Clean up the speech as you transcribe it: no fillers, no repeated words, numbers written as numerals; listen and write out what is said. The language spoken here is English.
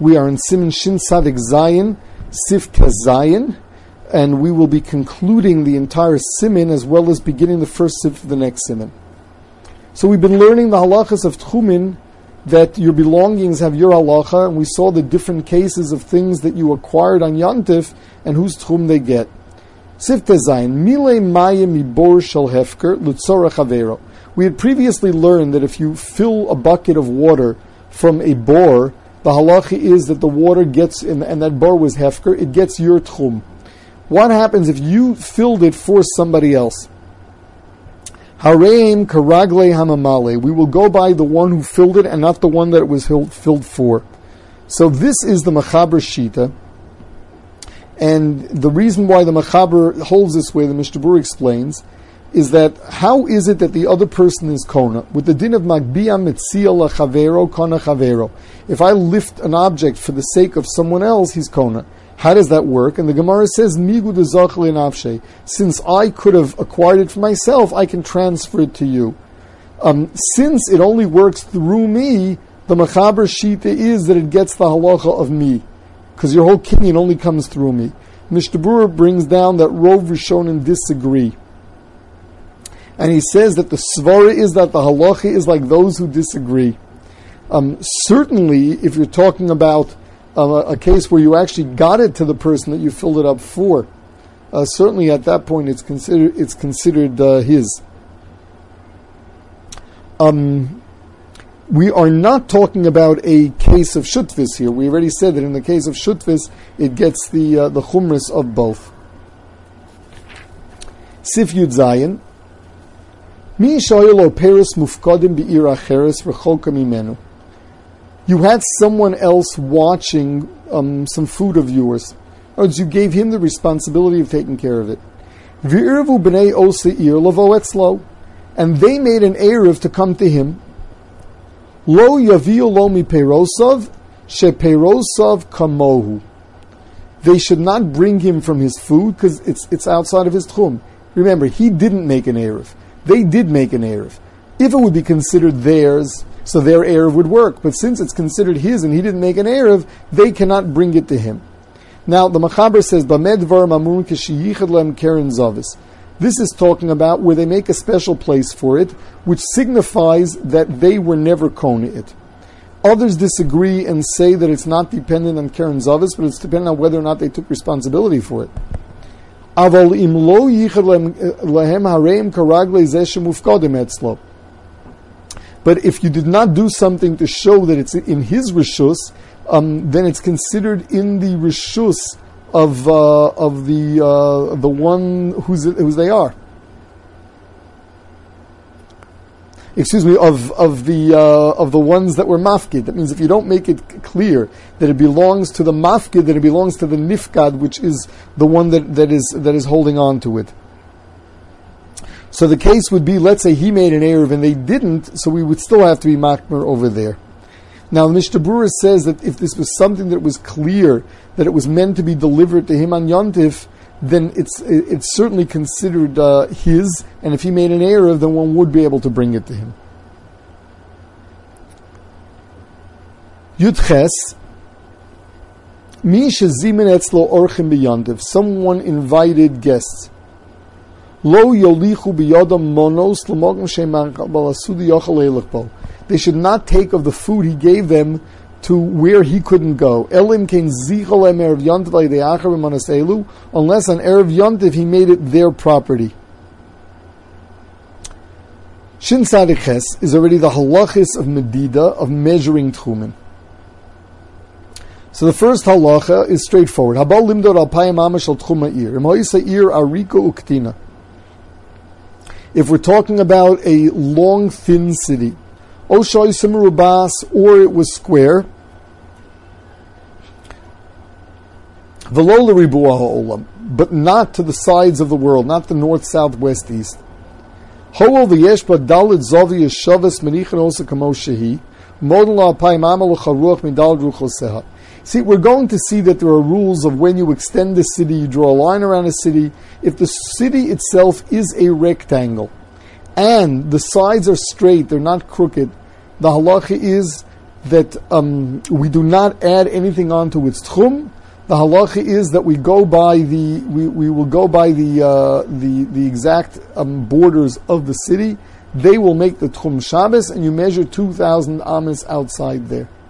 We are in Siman Shin Sadik Zayin, Sif Zayin, and we will be concluding the entire Siman as well as beginning the first Sif of the next Siman. So we've been learning the halachas of Tchumin, that your belongings have your halacha, and we saw the different cases of things that you acquired on Yantif and whose Tchum they get. Sif Zayin, Mile Maya Mibor Shel Hefker, Lutzora Chavero. We had previously learned that if you fill a bucket of water from a bore, the halacha is that the water gets, and that bore was hefker, it gets your tchum. What happens if you filled it for somebody else? Hareim karagle hamamale. We will go by the one who filled it and not the one that it was filled for. So this is the Mechaber Shita. And the reason why the Mechaber holds this way, the Mishnah Berurah explains, is that how is it that the other person is kona? With the din of Magbiya Metzia La Chavero, Kona Chavero. If I lift an object for the sake of someone else, he's kona. How does that work? And the Gemara says, Migu de Zachli Nafshe. Since I could have acquired it for myself, I can transfer it to you. Since it only works through me, the Mechaber Shita is that it gets the halacha of me. Because your whole kinyan only comes through me. Mishnah Berurah brings down that Rov Rishonim disagree. And he says that the svara is that the halacha is like those who disagree. Certainly, if you're talking about a case where you actually got it to the person that you filled it up for, certainly at that point it's considered his. We are not talking about a case of shutvis here. We already said that in the case of shutvis, it gets the chumras of both. Sif Yud Zayin. You had someone else watching some food of yours. Or you gave him the responsibility of taking care of it. And they made an erev to come to him. Lo yaviu lo mi perosav, she perosav kamohu. They should not bring him from his food because it's outside of his tchum. Remember, he didn't make an erev. They did make an erev. If it would be considered theirs, so their erev would work. But since it's considered his and he didn't make an erev, they cannot bring it to him. Now, the Mechaber says, Bamed dvar mamun kishiyichad lem keren zavis. This is talking about where they make a special place for it, which signifies that they were never kona it. Others disagree and say that it's not dependent on keren zavis, but it's dependent on whether or not they took responsibility for it. Aval im lo yichad lehem hareim karagle zeh shemufkadim etzlo. But if you did not do something to show that it's in his rishus, then it's considered in the rishus of the one whose they are. Excuse me, of the ones that were mafkid. That means if you don't make it clear that it belongs to the mafkid, that it belongs to the nifkad, which is the one that is holding on to it. So the case would be, let's say he made an erev and they didn't, so we would still have to be makmer over there. Now, Mishnah Berurah says that if this was something that was clear, that it was meant to be delivered to him on Yontif, then it's certainly considered his, and if he made an erev, then one would be able to bring it to him. Yudches, Mi shezimin etzlo orchim b'Yontif. Someone invited guests. Lo yolichu biyadam monos l'mogam sheman balasudi yochel eilach. They should not take of the food he gave them to where he couldn't go. Elim kein zicholem erev yontiv le'de'achar b'manaselu, unless on erev yontiv he made it their property. Shin Sadiches is already the halachis of medida, of measuring tchumen. So the first halacha is straightforward. Habal limdor al payim amash al tchuma ir. Imhoisa ir ariko uktina. If we're talking about a long, thin city, or it was square, but not to the sides of the world, not the north, south, west, east. See, we're going to see that there are rules of when you extend the city, you draw a line around a city. If the city itself is a rectangle and the sides are straight, they're not crooked, the halacha is that we do not add anything onto its tchum. The halacha is that we go by we will go by the exact borders of the city. They will make the tchum Shabbos, and you measure 2,000 amas outside there.